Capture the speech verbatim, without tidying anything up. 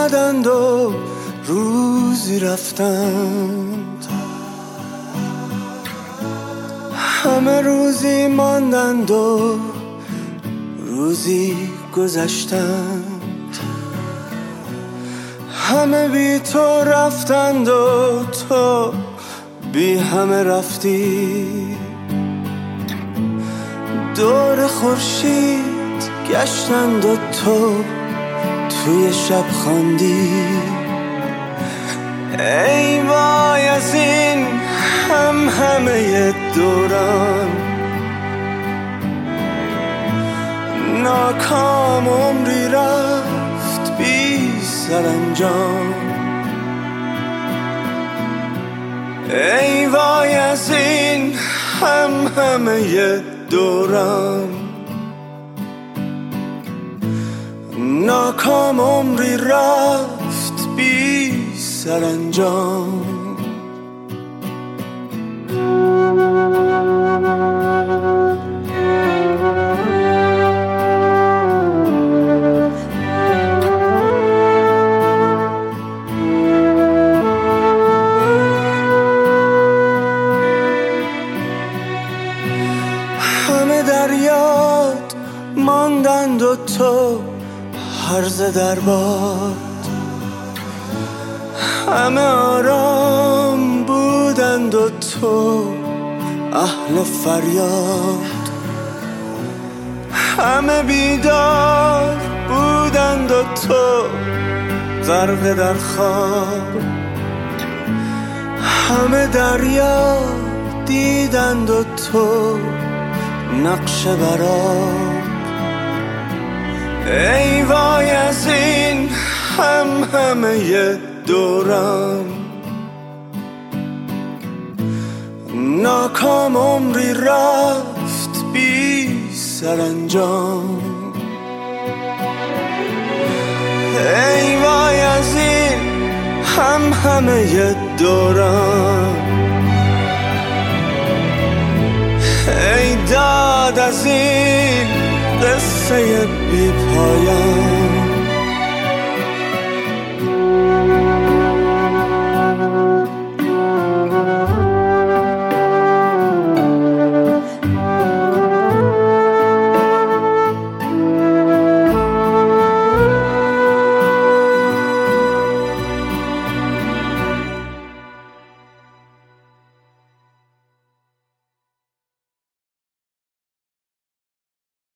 آمدند و روزی رفتند، همه روزی ماندند و روزی گذشتند، همه بی تو رفتند و تو بی همه رفتی، دور خورشید گشتند و تو توی شب خواندی. ای وای از این هم همه دوران، ناکام عمری رفت بی سرانجام. ای وای از این هم همه دوران، ناکام عمری رفت بی سرانجام. همه در یاد ماندند و تو هرزه در باد، همه آرام بودند و تو اهل فریاد، همه بیدار بودند و تو غرق در خواب، همه دریا دیدند و تو نقش برآب. ای وای از این هم همه دوران، ناکام عمری رفت بی سرانجام. ای وای از این هم همه دوران، ای داد از این قصه بی پایان.